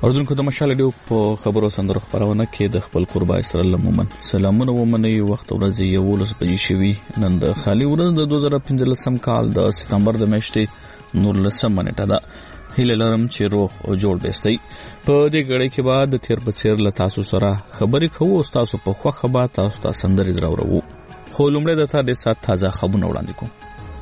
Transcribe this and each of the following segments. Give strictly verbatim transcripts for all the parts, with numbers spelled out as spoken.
اردوونکو د مشال ډیو په خبرو سندرو خبرونه کې د خپل قربا اسرائیل مومن سلامونه ومني وخت ورځ یولس بجې شوي نن د خالي ورځ د دوه زره پنځلسم کال د سپتمبر د میاشتې نولسم نیټه ده. هیله لرم چې روغ او جوړ بیستئ. په دې غړې کې بعد د تیر بچیر له تاسو سره خبرې کوو او تاسو په خوښه به تاسو ته سندرې دراوړو. خو لومړی د تا د سات تازه خبرونه وړاندې کوم.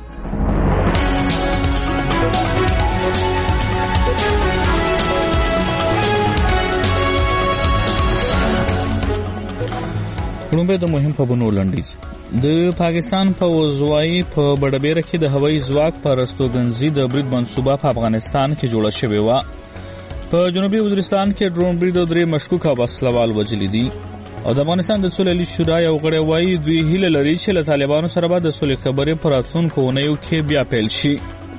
لومړی د مهم خبرونو لنډیز. د پاکستان پوځ وايي په بډبیره کې د هوایي ځواک پر استوګنځي د برید منصوبه په افغانستان کې جوړه شوې وه. په جنوبي وزیرستان کې ډرون برید او درې مشکوکه وسلوال وژلي دي. او د افغانستان د سولې شورا یو غړی وايي دوی هیله لري چې له طالبانو سره به د سولې خبرې په راتلونکو اونیو کې بیا پیل شي.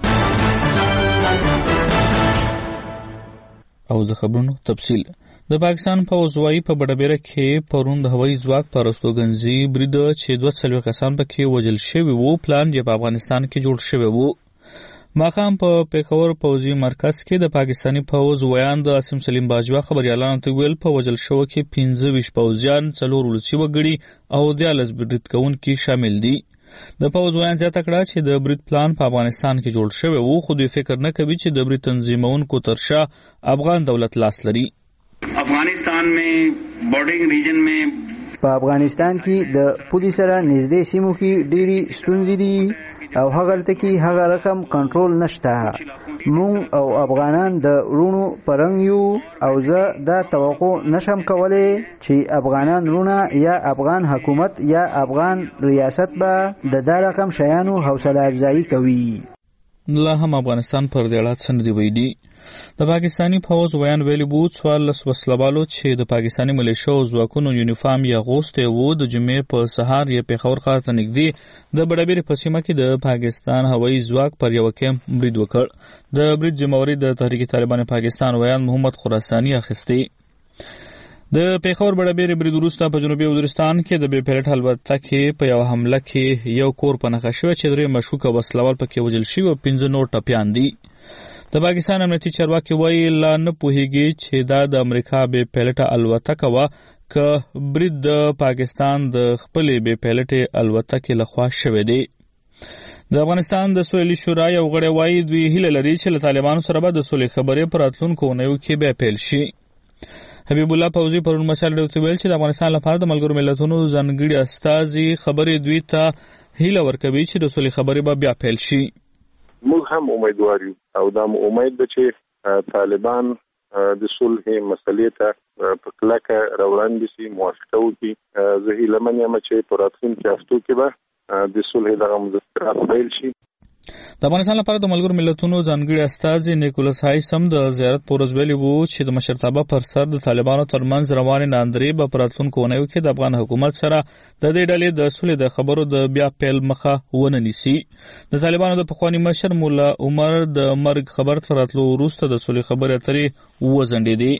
او د خبرونو تفصیل. د پاکستان پوځ وايي په بډبیره کې پرون د هوایي ځواک پر استوګنځي برید چې دوه څلوېښت کسان پکې وژل شوي وو پلان یې په افغانستان کې جوړ شوی وو. ماښام په پیښور پوځي مرکز کې د پاکستاني پوځ ویان د عاصم سلیم باجوا خبریالانو ته ویل په وژل شوو کې پنځه ویشت پوځیان، څلور ولسي وګړي او دیارلس برید کوونکي شامل دي. د پوځ ویان زیاته کړه چې د برید پلان په افغانستان کې جوړ شوی وو، خو دوی فکر نه کوي چې د برید تنظیمونکو تر شا افغان دولت لاس لري. افغانستان में bordering reason में په افغانستان کې د پولیس سره نږدې سیمو کې ډېری ستونزې دي او هغلته کې هغه رقم کنټرول نشته. مونږ او افغانان د رونو پرنګ یو او زه دا توقع نشم کولی چې افغانان رونه یا افغان حکومت یا افغان ریاست به د دا رقم شیانو حوصله افزایی کوي. لا هم افغانستان پر دې اړه څه نه دی ویلي. د پاکستاني پوځ ویان ویلي وو څوارلس وسلوالو چې د پاکستاني ملیشو ځواکونو یونیفارم یې اغوستی وو د جمعې په سهار یې پېښور ښار ته نږدې د بډبیرې په سیمه کې د پاکستان هوایي ځواک پر یوه کیمپ برید وکړ. د برید ذمهواري د تحریک طالبان پاکستان ویان محمد خراساني اخیستی. د پیښور بډبیرې برید وروسته په جنوبي وزیرستان کې د بې پیلټ الوتکې په یوه حمله کې یو کور په نښه شوی چې درې مشکوکه وسلوال پکې وژل شوي او پنځه نور ټپیان دي. د پاکستان امنیتي چارواکي وایي لا نه پوهیږي چې دا د امریکا بې پیلټه الوتکه وه که برید د پاکستان د خپلې بې پیلټې الوتکې لخوا شوی دی. د افغانستان د سولې شورا یو غړی وایي دوی هیله لري چې له طالبانو سره به د سولې خبرې په راتلونکو اونیو کې بیا پیل شي. حبیب الله فوزي پرون مشال ډیو ته ویل چې د افغانستان لپاره د ملګرو ملتونو ځانګړي استازي خبرې دوی ته هیله ورکوي چې د سولې خبرې به بیا پیل شي. موږ هم امیدوار یو او دا امید ده چې طالبان د صلح مسلې ته په کلکه راوړاندې شي، موافقه وکړي. زه هیله من یم چې په راتلونکو هفتو کې به د صلح دغه مذاکرات پیل شي. د افغانستان لپاره د ملګرو ملتونو ځانګړي استازي نیکولس هایس هم د زیارت په ورځ ویلي وو چې د مشرتابه پر سر د طالبانو ترمنځ روانې ناندرۍ به په راتلونکو اونیو کې د افغان حکومت سره د دې ډلې د سولې د خبرو د بیا پیل مخه ونه نیسي. د طالبانو د پخواني مشر مولا عمر د مرګ خبر تر راتلو وروسته د سولې خبرې اترې وځنډېدې.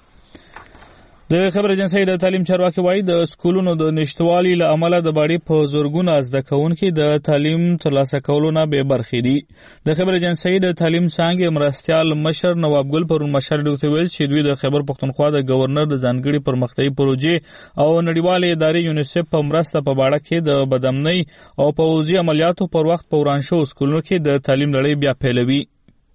د خبر ایجنسۍ د تعلیم چارواکي وایي د سکولونو د نشتوالي له امله د باړې په زرګونه زده کوونکي د تعلیم ترلاسه کولو نه بې برخې دي. د خبر ایجنسۍ د تعلیم څانګې مرستیال مشر نواب ګل پرون مشر ډیو ته ویل چې دوی د خیبر پښتونخوا د گورنر د ځانګړي پرمختیایي پروژې او نړیوالې ادارې یونیسف په مرسته په باړه کې د بدامنۍ او پوځي عملیاتو پر وخت په وران شوو سکولونو کې د تعلیم لړۍ بیا پیلوي.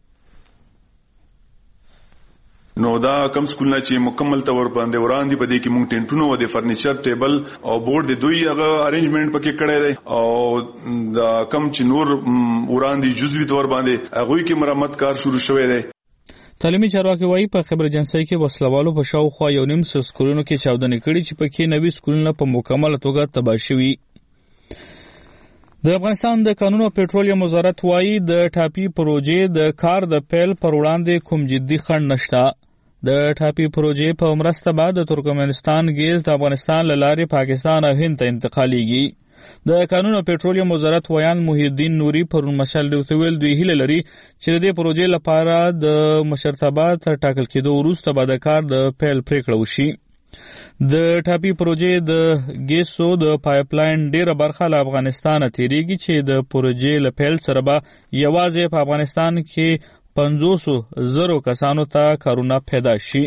نو دا کم سکولونه چې مکمل تور باندې وړاندې پدې کې مونږ ټینټونو او د فرنیچر ټیبل او بورډ د دوی هغه ارینجمنت پکې کړی دی او دا کم چې نور وړاندې جزوي تور باندې هغه کې مرمت کار شروع شوی دی. تعلیمي چارواکي وایي په خبر ایجنسۍ کې وسلوالو په شاوخوا یو نیم سل سکولونو کې چاودنې کړي چې پکې نوي سکولونه په مکمله توګه تباه شوي. د افغانستان د قانون او پټرولیم وزارت وایي د ټاپي پروژې د کار د پیل پر وړاندې کوم جدي خنډ نشته. د ټاپي پروژې په مرسته بعد د ترکمنستان ګیز د افغانستان له لارې پاکستان او هند ته انتقالیږي. د قانون او پټرولیم وزارت ویان محی الدین نوري پرون مشال ډیو ته ویل دوی هیله لري چې د دې پروژې لپاره د مشرتابه تر ټاکل کېدو وروسته به د کار د پیل پریکړه وشي. د ټاپي پروژې د ګیسو د پایپلاین ډیره برخه له افغانستان تیریږي چې د پروژې له پیل سره به یوازې په افغانستان کې پنځوسو زرو کسانو ته کرونا پیدا شي.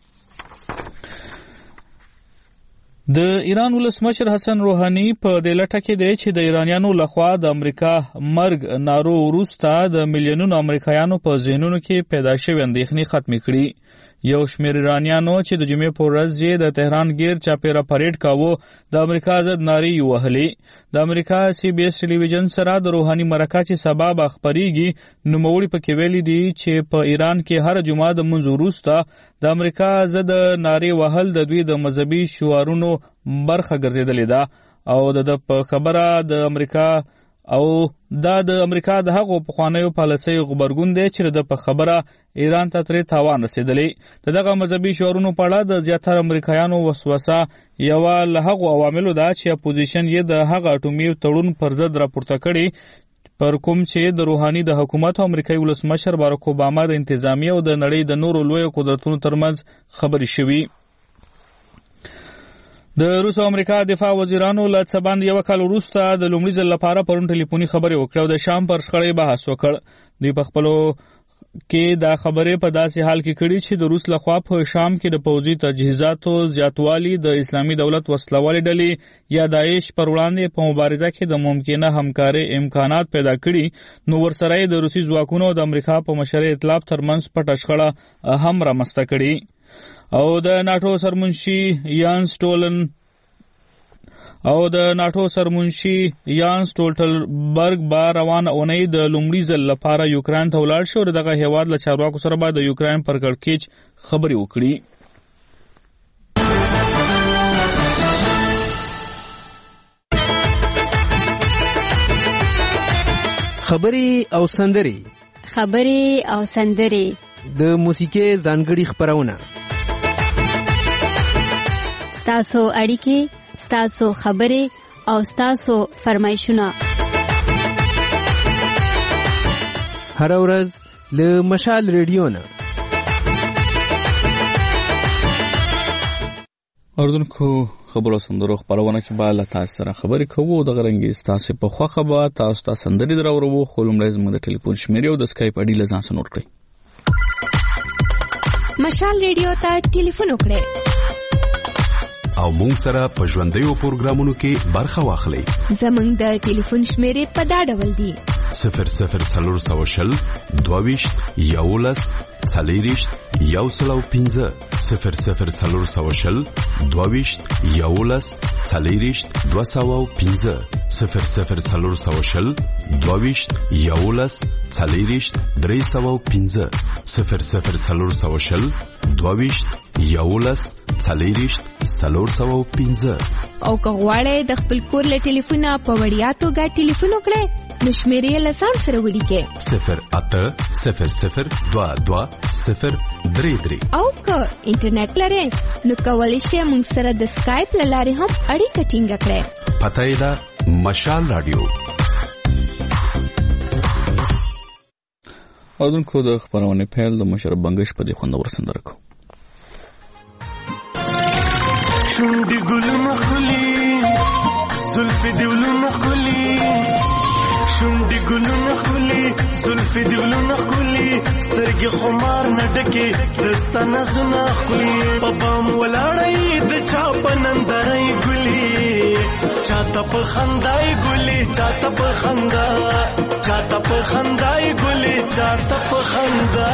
د ایران ولسمشر حسن روحاني په دې لټه کې دی چې د ایرانیانو لخوا د امریکا مرګ نارو وروسته د میلیونونو امریکایانو په ذهنونو کې پیدا شوې اندېښنې ختمې کړي. یو شمېر ایرانیانو چې د جمعې په ورځ یې د تهران ګیر چاپېره پریډ کاوه د امریکا ضد نارې یې وهلې. د امریکا سی بي اس ټلویزیون سره د روحاني مرکه چې سبا به خپرېږي نوموړي پکې ویلي دي چې په ایران کې هر جمعه د لمونځ وروسته د امریکا ضد نارې وهل د دوی د مذهبي شعارونو برخه ګرځېدلې ده او د په خبره د امریکا او دا د امریکا د هغو پخوانیو پالیسیو غبرګون دی چې د په خبره ایران ته ترې تاوان رسېدلی. د دغه مذهبي شعارونو په اړه د زیاتره امریکایانو وسوسه یوه له هغو عواملو ده چې اپوزیشن یې د هغه اټومي تړون پر ضد راپورته کړي پر کوم چې د روحاني د حکومت او امریکایي ولسمشر باراک اوباما د انتظامیه او د نړۍ د نورو لویو قدرتونو ترمنځ خبرې شوي. د روس او امریکا دفاع وزیرانو له څه باندې یو کال وروسته د لومړي ځل لپاره پرون ټلیفوني خبرې وکړې او د شام پر شخړې بحث وکړ. دوی په خپلو کې دا خبرې په داسې حال کې کړي چې د روس لخوا په شام کې د پوځي تجهیزاتو زیاتوالي د اسلامي دولت وسلوالې ډلې یا داعش پر وړاندې په مبارزه کې د ممکنه همکارۍ امکانات پیدا کړي، نو ورسره د روسي ځواکونو د امریکا په مشرۍ ائتلاف ترمنځ پټه شخړه هم رامنځته کړي. او د ناټو سرمنشي یان سټولن او د ناټو سرمنشي یان سټولټنبرګ به روانه اونۍ د لومړي ځل لپاره یوکران ته ولاړ شي او دغه هیواد له چارواکو سره به د یوکران پر کړکېچ خبرې وکړي. خبرې او سندرې خبرې او سندرې د موسیقي ځانګړي خپرونه ستاسو اړیکې، ستاسو خبرې او ستاسو فرمایشونه هر ورځ له مشال ریډیو نه. اردوونکو خبرو سندرو خپرونه کې به له تاسو سره خبرې کوو. دغه رنګې ستاسو په خوښه به تاسو ته سندرې دراوړو، خو لومړی زموږ د ټلیفون شمیرې او د سکایپ اډي له ځان سره نوټ کړئ. مشال ریډیو ته ټلیفون وکړئ او مونږ سره په ژوندیو پروګرامونو کې برخه واخلئ. زموږ د ټلیفون شمیرې په دا ډول دي: صفر صفر څلور سوه شل دوه ویشت یولس څلېرویشت یو سل او پنځه صفر صفر څلور سوه شل دوه ویشت یولس څلېرویشت دوه سوه او پنځه صفر صفر څلور سوه شل دوه ویشت یولس څلېرویشت درې سوه او پنځه صفر صفر څلور سوه شل دوه ویشت یولس څلېرویشت څلور سوه او پنځه. او که غواړئ د خپل کور له ټلیفونه په وړیا توګه ټلیفون وکړئ نو شمیرې له ځان سره ولیکئ: صفر اته صفر صفر دوه دوه صفر درې درې. او که انټرنیټ لرئ نو کولی شئ موږ سره د سکایپ له لارې هم اړیکه ټینګه کړئ. پته یې ده مشال راډیو. اردوونکو د خپرونې پیل د مشرف بنګش په دې خوندور سندره کو. شونډې ګلونه ښکلي زلفې دې ولونه ښکلي شونډې ګلونه ښکلي زلفې دې ولونه ښکلي سترګې خمار نه ډکې دستا نازونه ښکلي په بام ولاړی د چا په نندرۍ ګلي چاته په خندای ګلي چاته په خندا چاته په خندای ګلي چاته په خندا.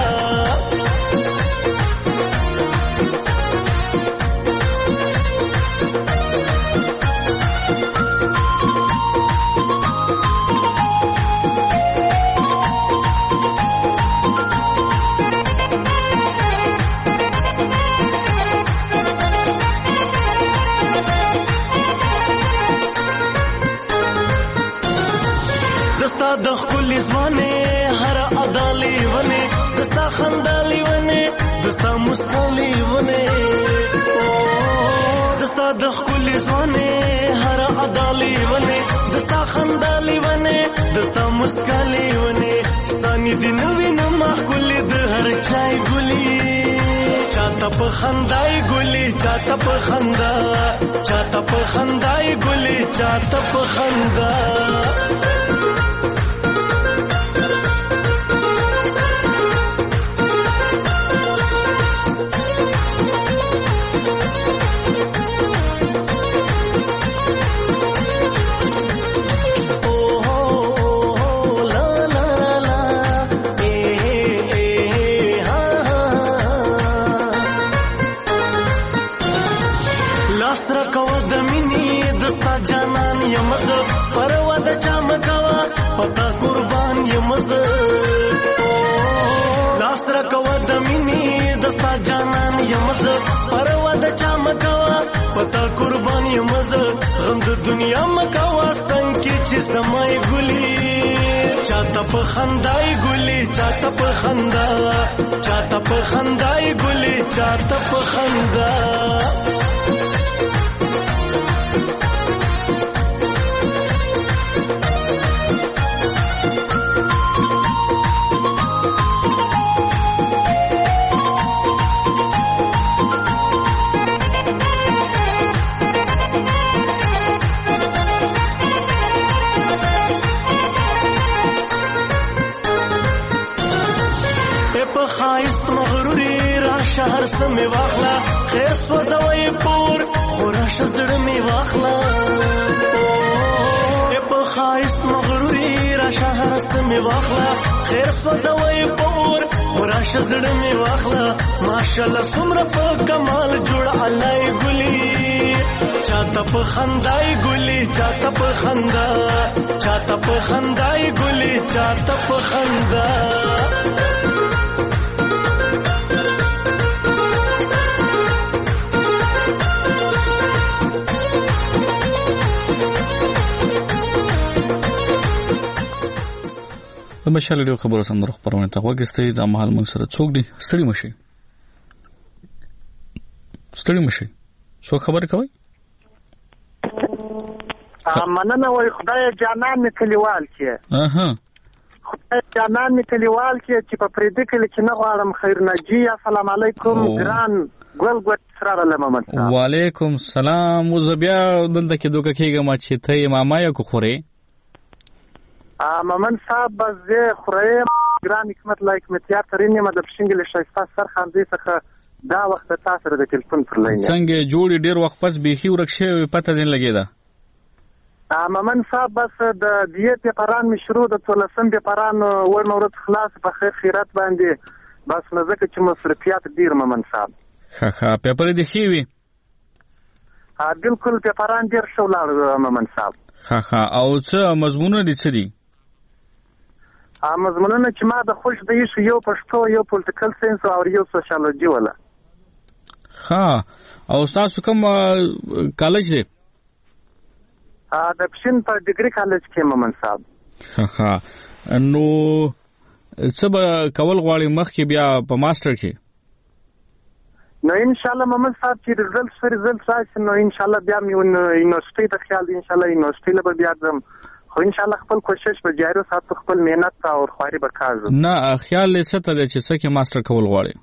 د ښکلي ځوانې هر ادا لیونې دستا خندا لیونې دستا مسکا لیونې دستا د ښکلي ځوانې هر ادا لیونې دستا خندا لیونې دستا مسکا لیونې ستانې دې نه وینم ښکلي د هر چای ګلي چاته په خندای ګلي چاته په خندا چاته په خندای ګلي چاته په خندا. لاس را کوه د مینې دستا جانان یم زه پروا د چا مکوه پتا قربان یم زه لاس را کوه د مینې دستا جانان یم زه پروا د چا مکوه پتا قربان یم زه غم د دنیا مکوه څنګ کې چې سمای ګلي چاته په خندای ګلي چاته په خندا چاته په خندای ګلي چاته په خندا شهر سمې واخلا خیر سوځوي پور خوراش زړه مې واخلا په خایس مغروري را شهر سمې واخلا خیر سوځوي پور خوراش زړه مې واخلا ماشالله څومره په کمال جوړ علای ګلي چاته په خندای ګلي چاته په خندا چاته په خندای ګلي چاته په خندا د مشال ډیو خبرو سندرو خبرونه ته وګستې د مهال موږ سره څوک دي ستړي مشي ستړي مشي څو خبر کوي مننه وای خدای جانان می کلیوال کې اها خدای جانان می کلیوال کې چې په پریده کې چې نه غواړم خیر نجی السلام علیکم ګران ګل ګل سره لمن وعلیکم السلام وزبیا دلته کې دوکه کېګه ما چې ته ماما یو کو خوري مامن صاحب زه خورم ګران حکمت لایک متیا ترینه مده پښینګل شایسته سر خاندې څخه دا وخت تاسو د ټلیفون پر لاین څنګه جوړی ډیر وخت پس بيخي ورکشه پته دین لګیدا مامن صاحب بس د دیه پیپران می شروع د تولسم پیپران ور مورد خلاص په خیر خیرات باندې بس نزدک چې مصرفیات ډیر مامن صاحب ها ها پیپر دی خيوي ها بالکل پیپران ډیر شولار مامن صاحب ها ها او څه مضمونه دي څه دي مضمونونه چې ما د خوش د یو یو پښتو یو پولیټیکل ساينس او یو سوشیالوجي ولا ها او تاسو کوم کالج دی ا د پښین په ډیګري کالج کې ممن صاحب ها ها نو څه به کول غواړي مخکې بیا په ماستر کې نو ان شاء الله ممن صاحب چې رزلټ سره رزلټ راشي نو ان شاء الله بیا مې یونیورسيټي ته خیال ان شاء الله یونیورسيټي له بیا ځم خو ان شاء الله خپل کوشش به جاری ساتو خپل مهنت او خواري به کاږو نه خیال لې څه ته چې څه کې ماستر کول غواړي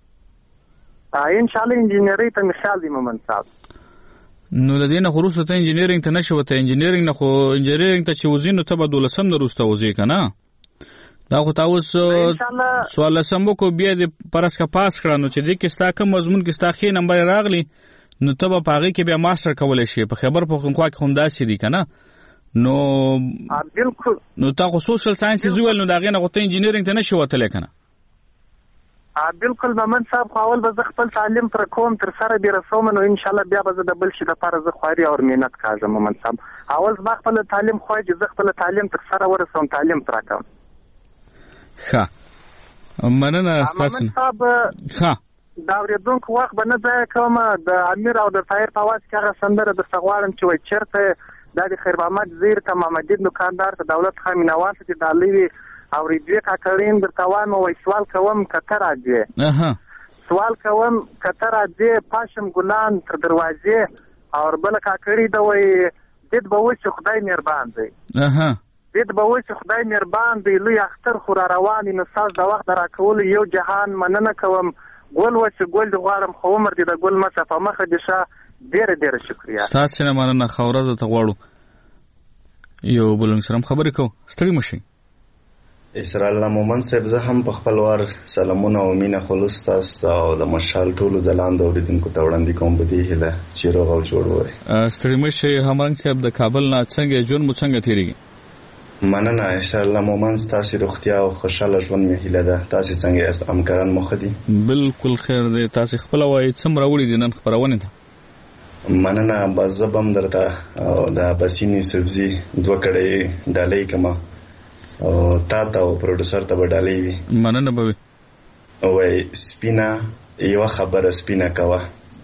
ان شاء الله انجینری ته مثال دی ممن صاحب نو لدينا خروسه ته انجینرینګ ته نشو ته انجینرینګ نه خو انجینرینګ ته چې وزینو ته به دولسم نه روسته وځي کنه دا خو تاسو سوال سمو کو بیا د پرسکا پاس کړه نو چې د کې ستا کوم مضمون کې ستا خې نمبر راغلی نو ته به پاغي کې بیا ماستر کولای شي په خبر پختونخوا کې هم داسې دي کنه نو بالکل نو تاسو سوشل ساينس زویل نو دا غنه غوته انجینرینګ ته نشو وتل کنه بالکل ممن صاحب خپل به خپل تعلیم پر کوم تر سره دی رسوم نو ان شاء الله بیا به د بل شي د پاره زه خواري او مهنت کوم ممن صاحب اول ما خپل تعلیم خو چې زه خپل تعلیم تر سره ورسوم تعلیم تر کوم ښه مننه تاسو صاحب ښه دا ورېدونکو وخت به نه ځای کوم د امیر او د طاهر په واس کې هغه سندره د سغوالم چې وای چرته دا د خیر محمد زیر ته محمد دکاندار ته دولت خان نواز چې دالوی او ریډیو کاکړین د توان او سوال کوم کتر راځي اها سوال کوم کتر راځي پاشم ګلان تر دروازې او بل کاکړی دا وای دې به وڅ خدای مهربان دی اها دې به وڅ خدای مهربان دی لوی اختر خور روان نو ساز دا وخت راکول یو جهان مننه کوم ګول وڅ ګول غواړم خو عمر دې د ګول مصفه مخه دې شه ډېر ډېر شکریا تاسو نه مننه خورزه ته غواړو یو بلنګ سره خبرې کو ستړي مشي اسرائیل مومن صاحب زه هم په خپل وار سلامونه او مینه خلوص تاسو او د مشال ټولو ځلاند اوریدونکو ته وړاندې کوم په دې هله چې روغ او جوړ وای ستړي مشي همرنګ صاحب د کابل نه څنګه جون مو څنګه تیریږي مننه اسرائیل مومن تاسو روغتیا او خوشاله ژوند مې هیله ده تاسو څنګه یاست امکاران مخ دي بالکل خیر دی تاسو خپل وای څومره وړي دي نن خبرونه ده مننه. بس زه به هم درته د بسینې سبزي دوه کړۍ ډالۍ کړم او تا ته او پروډوسر ته به ډالۍ وي. مننه به وي. وایي سپینه یوه خبره سپینه کوه،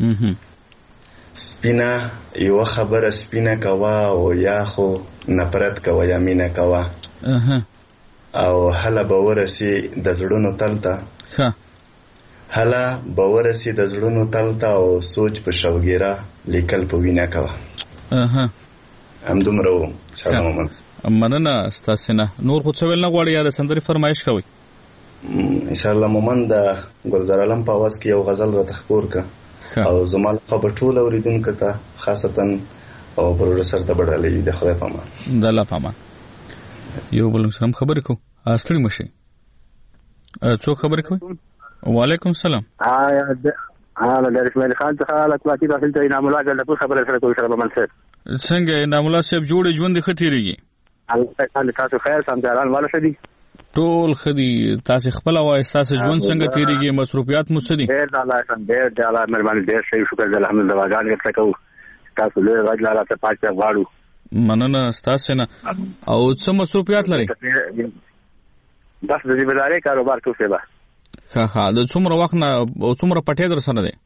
سپینه یوه خبره سپینه کوه او یا خو نفرت کوه یا مینه کوه او هله به ورسي د زړونو تل ته، هله به ورسي د زړونو تل ته او سوچ په شوګیره لیکل په وینه کوه. همدومره و. سلام عمان. مننه ستاسې نه. نور خو څه ویل نه غواړئ یا د سندرې فرمایش کوئ؟ انشاءالله مومن د ګلزار عالم په اواز کې یو غزل راته خپور که او زما لخوا به ټول اورېدونکو ته خاصتا او پروډوسر ته به ډالۍ وي. د خدای په امان. د الله په امان. یو بل سره خبرې کوو. ستړي مه شئ. څوک خبرې کوي؟ وعلیکم السلام. ها د اسماعیل خان څخه لکواتی داخل ته انعام الله ګل په خبره سره کوي. سره مومن صاحب څنګه انعام الله صاحب جوړې ژوند ښه تېرېږي؟ الله تعالی تاسو خیر سمجاران والا شه دي ټول خدي. تاسو خپل وای تاسو ژوند څنګه تیریږي؟ مصروفیات مو څه دي؟ ډېر د الله څخه ډېر د الله مهرباني ډېر شي. شکر د الحمدلله غاړه کې تکو تاسو له غاړه راته پاتې غواړو. مننه تاسو نه. او څه مصروفیات لري؟ بس د ذمہداري کاروبار کوي سبا. ها ها د څومره وخت نه او څومره پټه در سره ده؟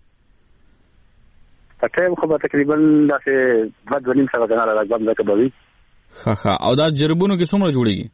پټه خو به تقریبا داسې دوه دوه نیم سره کنه راځم دا کوي. ها ها او دا جربونو کې څومره جوړیږي؟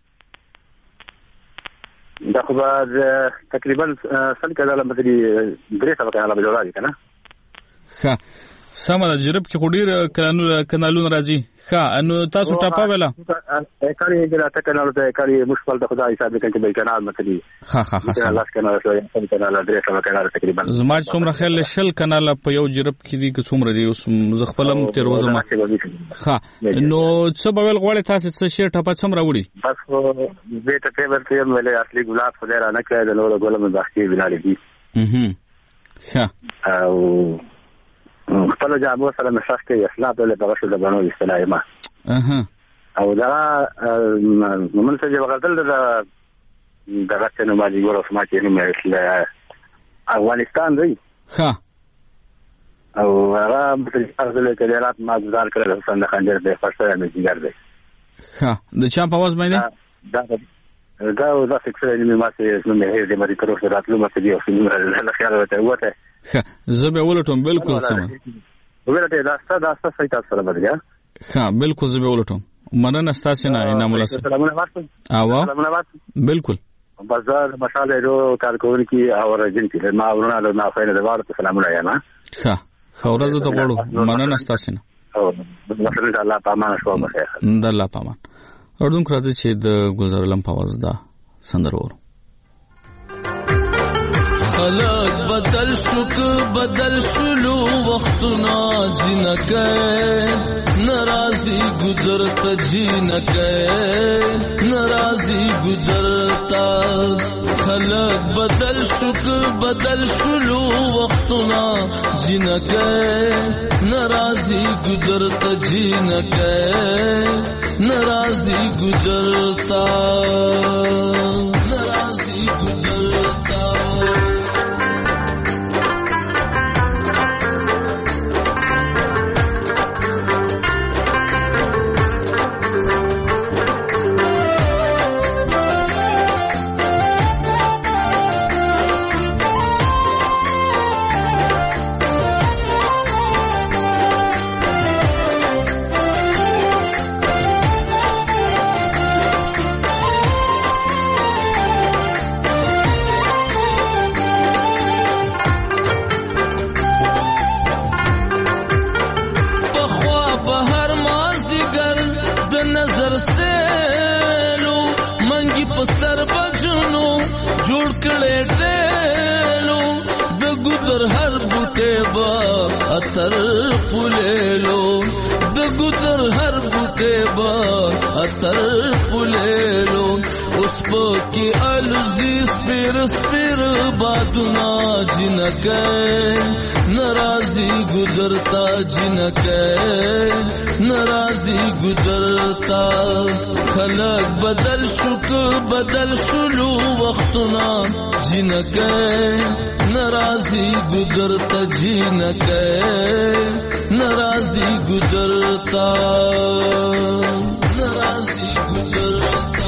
دا خو به تقریبا سل کاله متري درې سره کنه به جوړاږي کنه. ها سمه جرب کې خډیر کانالونه کانالونه راځي. ها انو تاسو ټاپا ولا کاری ګره ته کانال ته کاری مشکل د خدای حساب کې به کانال متري. ها ها ها الله کانال سره کانال درې سره کانال تقریبا زما څومره خیال شل کانال په یو جرب کې دي که څومره دي اوس ز خپلم تیر وزما. ها نو څه به ول غواړي تاسو څه شی ټاپا څومره وړي؟ بس زه ته په ورته مې اصلي ګلاب خدای را نه کړی د نور ګلم باقي بلال دي. اها ها او خپل جامو سره مسخ کې اصلاح له بغشو د بنو استلایمه. اها او دا مومن څه جواب غدل د دغه څنګه باندې ورو سماعتي نه مې افغانستان دی. ها او هغه په ځل کې د رات ما گزار کړل څنګه خنجر د فرصت نه جګر دی. ها د چا په واز باندې دا دا دا څه نه ما څه نو مې دې مری کړو راتلو ما څه دی او څنګه نه خیال وته وته. ها زه به ولټوم بالکل سم. ولټه دا ست دا ست صحیح تاسو سره بدګه. ها بالکل زه به ولټوم. مننه ستاسو نه انعام الله. سلامونه واسطه. اوا بالکل. بازار مشاله رو کارکون کی او رجن کی ما ورونه له ما فینه د وارته سلامونه یا ما. ها خورزه ته وړو. مننه ستاسو نه. او مثلا الله پامان شو بخیر. د الله پامان. اردن کراځي چې د ګلزار علم پاواز دا سندرور. خلق بدل شک بدل شلو وختنا جنکه ناراضی گزرتا جنکه ناراضی گزرتا خلق بدل شک بدل شلو وختنا جنکه ناراضی گزرتا جنکه ناراضی گزرتا ناراضی گزرتا اتر پولیلو د ګذر هر بوټه با اتر پولیلو اوس پکې الوزي سپیر سپیر بادونه جنکه ناراضي گزرتا جنکه ناراضي گزرتا خلق بدل شک بدل شلو وختونه جنکه ناراضي گزرتا جنکه ناراضي گزرتا ناراضي گزرتا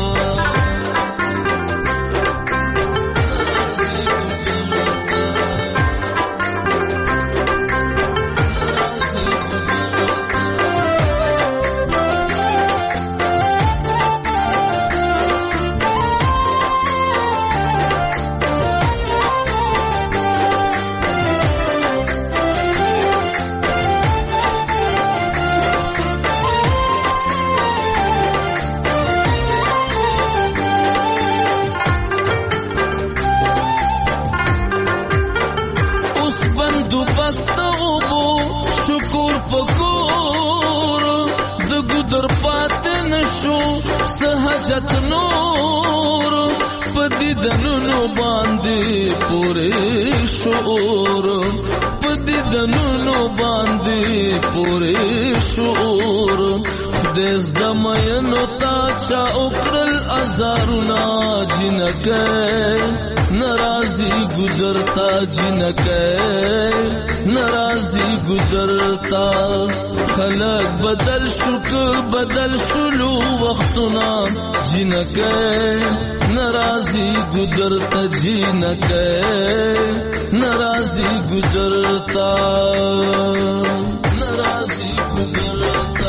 سہجت نور پدی دنونو باندې پورې شعور پدی دنونو باندې پورې شعور دیس دمینو تا چا اکرل ازارونا جنکه ناراضی گزرتا جنکه ناراضی گزرتا خلق بدل شک بدل شلو وختنا جنکه ناراضی گزرتا جنکه ناراضی گزرتا ناراضی گزرتا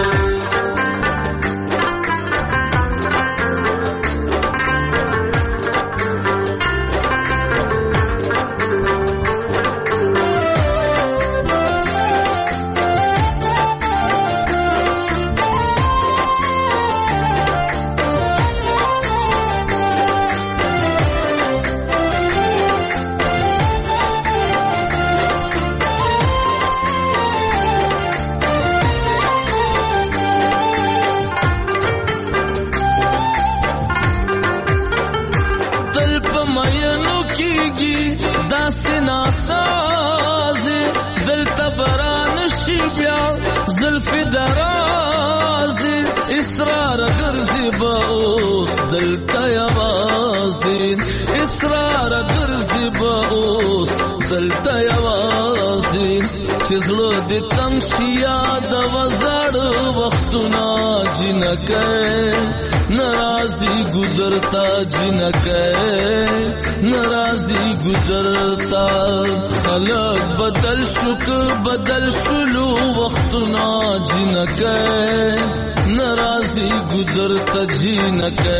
اسرار گرزی با اوس دلتا یوازین اسرار گرزی با اوس دلتا یوازین چزلو دی تمشیا دا وزاد وقتنا جنکه ناراضی گزرتا جنکه ناراضی گزرتا خلق بدل شک بدل شلو وقتنا جنکه ناراضي گزرتا جنکه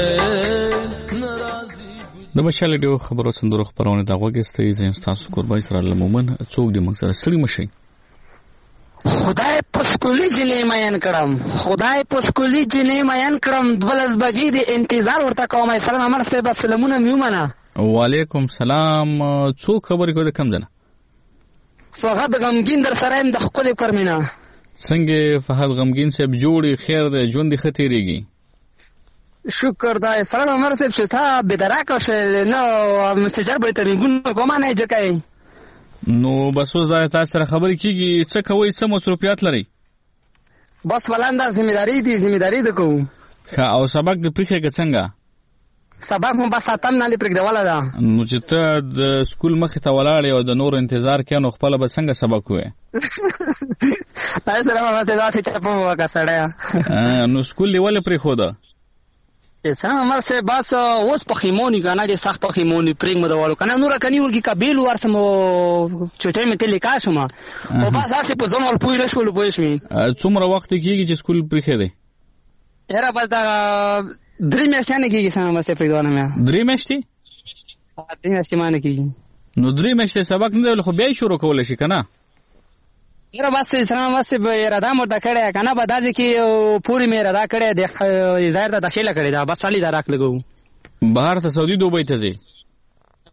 د مشال ډیو خبرو سندرو خبرونه دا وګستې زم تاسو قربای سره لمومن څوک دې موږ سره ستړي مشي خدای پسکولی جنې ماین کړم خدای پسکولی جنې ماین کړم دولس بجې د انتظار ورته کوم سلام امر صاحب سلامونه میومنه وعلیکم سلام څوک خبرې کوي کم جنا فقط غمگین در سره د خپل پرمینا څنګه فهد غمگین صاحب جوړي خیر د ژوند ختیریږي شکر دا سلام امر صاحب چې تا به دراکه شه نو مسجر به ته ګون کومه نه ځکای نو بس اوس دا تاسو سره خبرې کیږي څه کوي څه مصروفیات لري بس ولاندا ځمېداري دي ځمېداري د کوم ښه او سبق د پریخه څنګه سبق مو بس اتم نه لپاره دیواله ده نو چې ته د سکول مخې ته ولاړې او د نور انتظار کینو خپل به څنګه سبق وې تاسو سره ما ته دا چې په وکا سره نو سکول دی ولې پرې خو ده سلام امر سے بس اوس په خیمونی کنه چې سخت په خیمونی پرېګ مده والو کنه نور کني ورګي قبیل ورسمو چټه مې تل لیکاشم او بس تاسو په ځون ول پوي رسول پوي شمي څومره وخت کېږي چې سکول پرې ده یاره بس دا درې میاشتې نه کېږي سلام امر سے پرې دوانه مې درې میاشتې درې میاشتې مانه کېږي نو درې میاشتې سبق نه دی خو بیا شروع کول شي کنه یاره بس سلام واسه به اراده مرده کړه کنه به دازي کې پوری مې اراده کړه د ظاهر ته داخله کړی دا بس علي دا راک لګو بهر ته سعودي دوبۍ ته ځي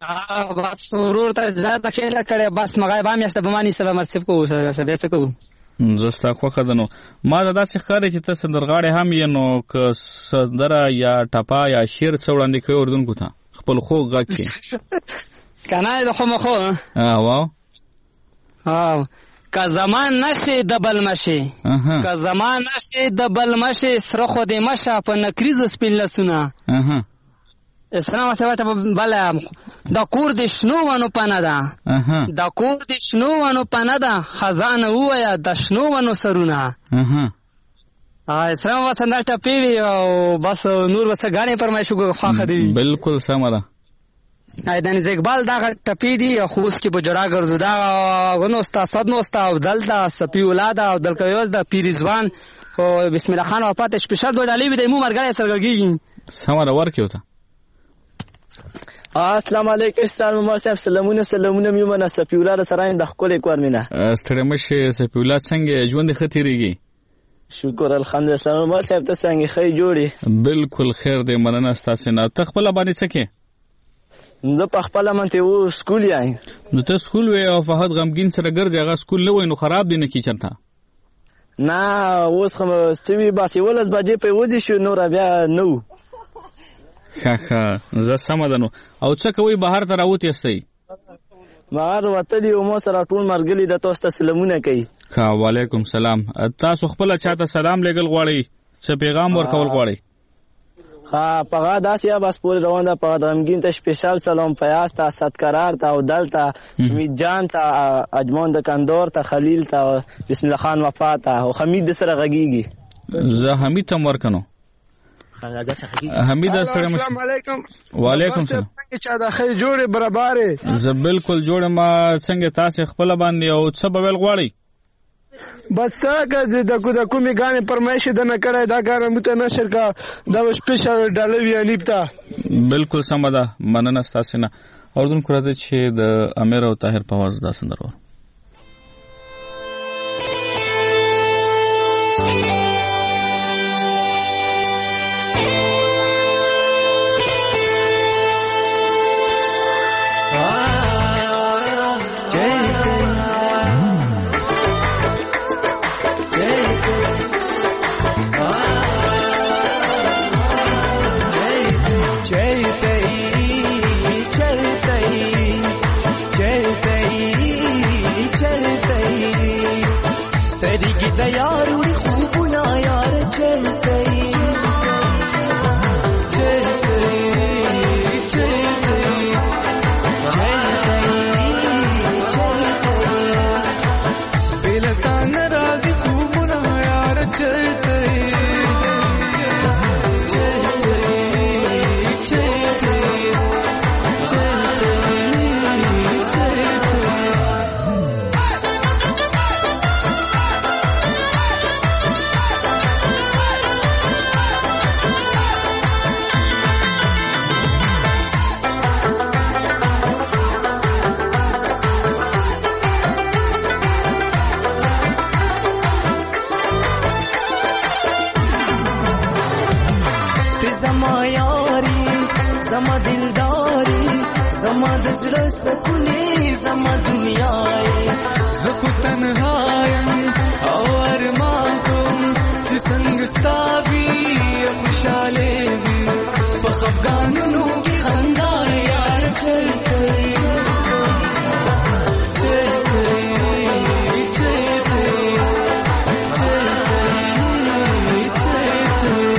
بس ضرور ته ځا داخله کړه بس مغای با میاشته به مانی سلام مرسف کو سره څه کو زستا خوخه ده. نو ما دا داسې ښکاري چې ته سندرغاړی هم یې، نو که سندره یا ټپه یا شعر څه وړاندې کوي اردونکو ته خپل خوږ غږ کې که نه د خو مخو واو او که زمان نشي د بل مشي که زمان نشي د بل مشي سره خو دې مشه په نکریزو سپین لسونه اسلام سره بله د کور د شنو ونو پنه ده د کور د شنو ونو پنه ده خزانه ووایه د شنو ونو سرونه اسلام وسنده ټپې وي او بس نور وسه ګاڼې فرمایشو خوښه دی. بالکل سمه ده. دنیز اقبال دغه ټپې دي خو اوس کې په جړا ګرځو دغه ونوسته صدنوسته او دلته سپي اولاده او دلکویوز د پیریزوان او بسم الله خان وفات شپېشل دوه ډالۍ به د مو مرګړی سرګرګېږي. سمه ده ورکې وته. السلام علیکم استاد عمر صاحب سلامونه سلامونه میو منه سپي اولاده سره د ښکلې کور مینه ستړی مشه سپي اولاد څنګه ژوند ښه تېرېږي؟ شکر الحمدلله. سلام عمر صاحب ته څنګه ښه جوړې؟ بالکل خیر دی مننه ستاسې نه. ته خپله باندې څه کې؟ زه په خپله منته و سکول یم. نو ته سکول وې او فهد غمګین سره ګرځې هغه سکول نه وای نو خراب دی نه کي چرته؟ نه اوس خو څه وي بس یولس بجې په ودې شو نور بیا نه و. ښه ښه زه سمه ده. نو او څه کوئ بهر ته راوتې یاستئ؟ بهر وتلي او ما سره ټول ملګري د تاسو ته سلامونه کوي. ښه وعلیکم سلام. تاسو خپله چاته سلام لیږل غواړئ څه پیغام ورکول غواړئ؟ ها پغا داسیا بس پوری روان ده پغا غمگین ته سپیشال سلام پیاز ته صدقرار ته او دل ته امید جان ته اجمان د کندور ته خلیل ته بسم الله خان وفات ته او حمید سره غږیږي. زه حمید ته ورکنو. حمید السلام علیکم. وعلیکم السلام. څنګه چا د خیر جوړه برابر؟ زه بالکل جوړه ما څنګه تاسو خپل باندې او څه به ول غواړئ؟ بس څنګه د کو د کومې غانې پرمایش د نه کړای دا کار مته نشر کا دا سپیشل ډالۍ وی نیپتا. بالکل سم ده مننه تاسو نه. اردن کو راځي چې د امیر او طاهر په आवाज دا سندرو यारुड़ी खूब ना यार चल गई चल गई चल गई चल गई चल गई बेलता नाराज़ी खूब ना यार चल गई चल गई चल गई चल गई चल زما دلداري زما د زړه سکونې زما دنیا یې زه خو تنها یم او ارمان کوم چې څنګه ستا وي خوشحالې وي په خفګانونو کې خندا یار چل کوي چل کوي چل کوي چل کوي چل کوي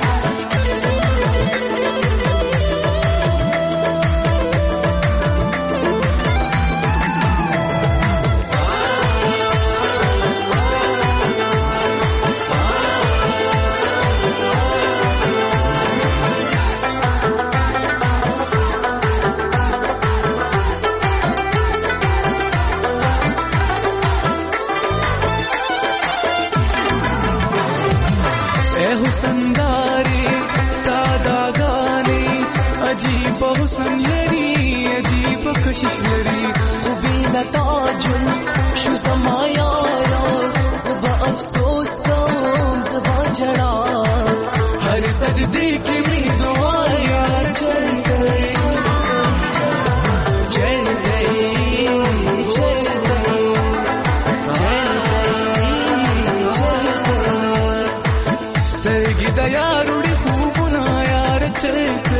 عجیب حسن لري عجیب کشش لري خوبی لتاجل شو زما یارا زبا افسوس کوم زبا جڑا هر سجدی کی می دعا یار چل گئی چل گئی چل گئی چل گئی یار وړي خوبونه یار چلته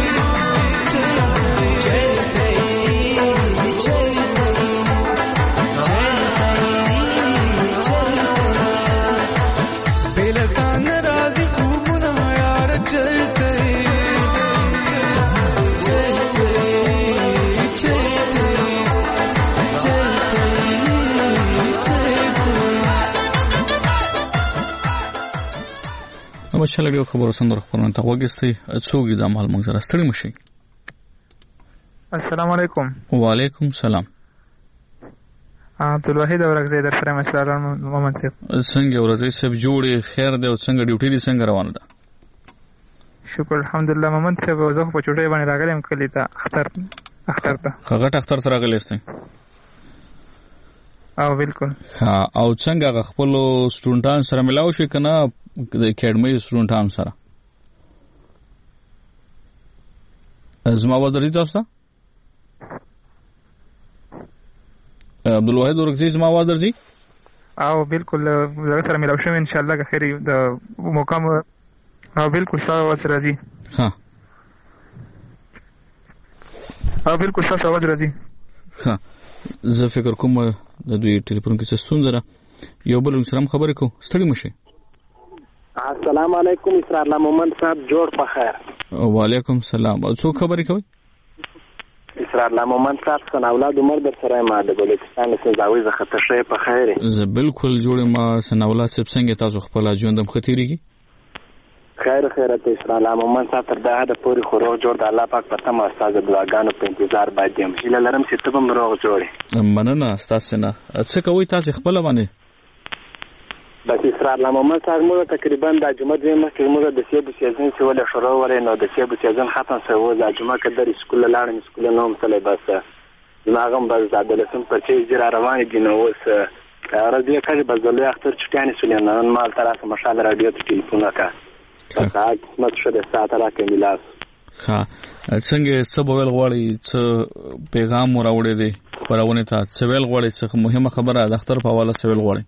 مشال ډیو خبرو سندره خبرونه ته وګستئ څوک د عمل موږ سره ستړي مشي. السلام علیکم. وعلیکم السلام. عبدالواحد اورغزی در سره مشران محمد صاحب. څنګه اورغزی صاحب جوړې خیر دی او څنګه ډیوټي دي څنګه روانه ده؟ شکر الحمدلله محمد صاحب زه په چوټي باندې راغلم کلی ته اختر اختر ته. هغه اختر ته راغلی استئ؟ او بالکل. ها او څنګه خپل سټوډنټان سره ملاو شي کنه د اکیډمي سټوډنټان سره؟ زما आवाज درځي تاسو ته؟ عبدالواحد اورغزی زما आवाज درځي؟ او بالکل زه سره ملاو شم ان شاء الله که خیر د مقام او بالکل تاسو आवाज راځي. ها او بالکل تاسو आवाज راځي. ها زه فکر کوم د دوی ټلیفون کې څه ستونزه ده. یو بل سره خبرې کو ستړي مشي. السلام علیکم اسرار الله محمد صاحب جوړ په خیر. وعلیکم السلام. او څو خبرې کوي؟ اسرار الله محمد صاحب څنګه اولاد عمر در سره ما د بلوچستان څخه زاوی زه خطر شې په خیر. زه بالکل جوړ ما څنګه اولاد صاحب څنګه تاسو خپل ژوندم خطرېږي؟ خیر خیرت اسرار الله محمد صاحب تر دا د پوری خورو جوړ د الله پاک په تمه استاد دعاګانو په انتظار باندې هم هیله لرم چې ته به روغ جوړې. مننه تاسو نه. څه کوي تاسو خپل باندې؟ بس اسرار الله محمد صاحب موږ تقریبا د جمعه د مخکې موږ د سیب سیزن څخه ول شروع ورې نو د سیب سیزن ختم شو د جمعه کې د سکول لاړم سکول نوم تلې بس زماغم بس د لسم په چې جرا روان دي نو اوس راځي کله بس د لوی اختر چټانې سولې نن مال طرف مشال رادیو ته ټلیفون وکړ. تاسو قسمت شو د ساعت راکې میلاس. ها څنګه سبا ول غواړي څه پیغام راوړې دي خبرونه ته څه ویل غواړي څه مهمه خبره د اختر په حواله څه ویل غواړي؟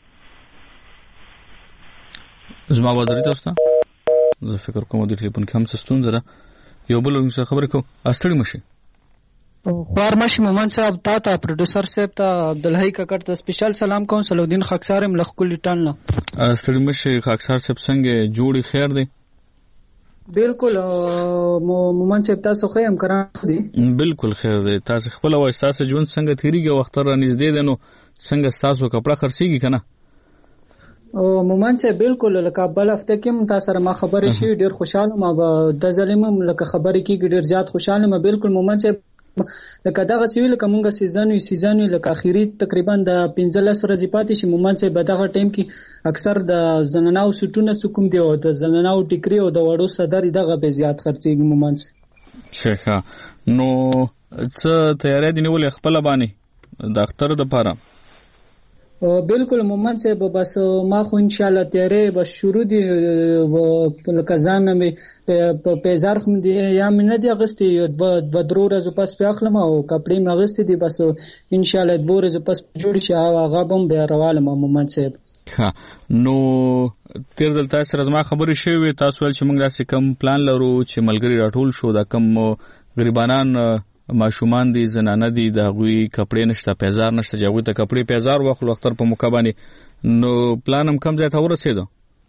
زما आवाज درته تاسو زه فکر کوم د ټلیفون کې هم څه ستونزه ده. یو بل څه خبرې کو استړي مشي. خوار مشي محمد صاحب تا ته پروډوسر صاحب ته عبدالحی ککړ ته سپیشل سلام کوم. سلودین خاکسار ملخ کلی ټان نه استړي مشي. خاکسار صاحب څنګه جوړي خیر دی؟ بالکل محمد صاحب تاسو خو هم کران دي؟ بالکل خیر دی. تاسو خپل وای تاسو ژوند څنګه تیریږي وخت را نږدې ده نو څنګه تاسو کپڑا خرڅيږي کنه؟ او مومن صاحب بالکل لکه بل هفته کې هم تاسو سره ما خبرې شي ډیر خوشاله ما د ظالمم لکه خبرې کې ډیر زیات خوشاله ما. بالکل مومن صاحب لکه دغه سویل کومه سیزن وی سیزن لکه اخیری تقریبا د پنځلس ورځې پاتې شي مومن صاحب دغه ټیم کې اکثر د زنانو سټونه سکوم دی او د زنانو ټیکری او د وړو صدر دغه به زیات خرڅيږي مومن صاحب. ښه نو څه تیارې دی نیولې خپل باندې د اختر د پاره؟ بالکل مومن صاحب بس ما خو ان شاء الله تیارې بس شروع دي لکه ځان مې په پیزار خو دي یا مې نه دي اغستې د درو ورځې پس په اخلم او کپړې مې اغستې دي بس ان شاء الله د دوه ورځې پس جوړ شي هغه بم به روانه مومن صاحب. ها نو تیر دلته سره زما خبرې شوې تاسو ول چې موږ داسې کم پلان لرو چې ملګری راټول شو دا کم غریبانان ماشومان دي زنانه دي د غوي کپڑے نشته پیزار نشته جوړ ته کپڑے پیزار واخلو اختر په موقع باندې نو پلان هم کم ځای ته ورسېدو.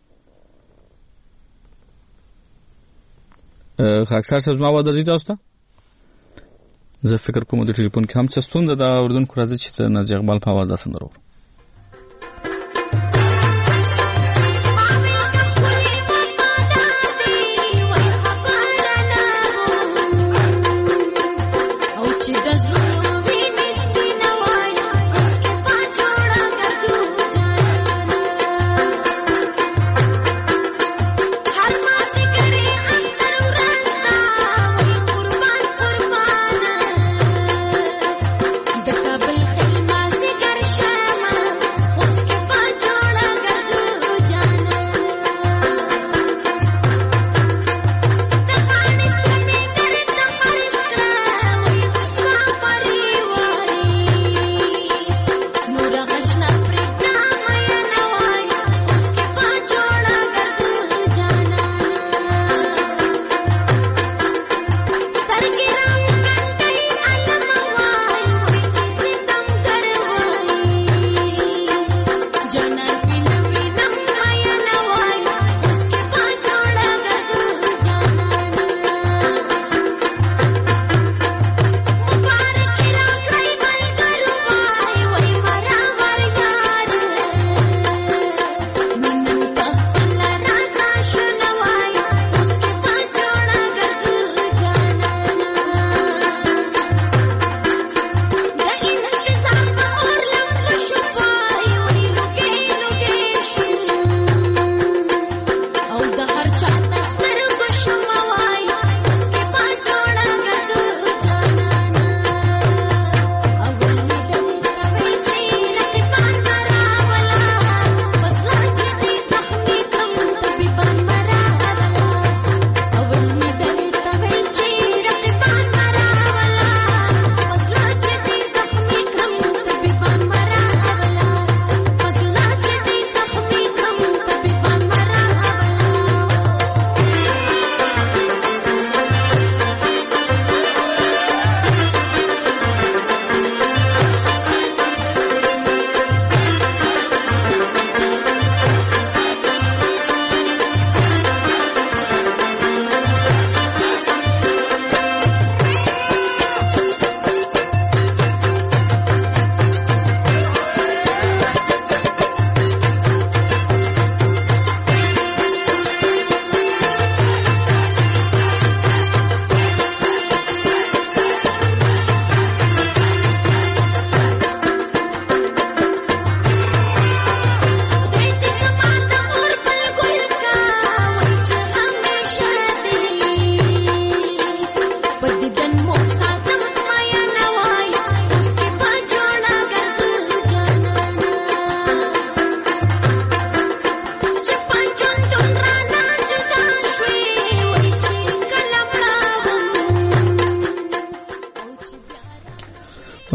خاکسار صاحب ما ودرځي تاسو ته زه فکر کوم د ټلیفون کې هم څه ستونزه ده اردن کو راځي چې نازي اقبال په आवाज سندرو د کابل خلما سي ګر شمه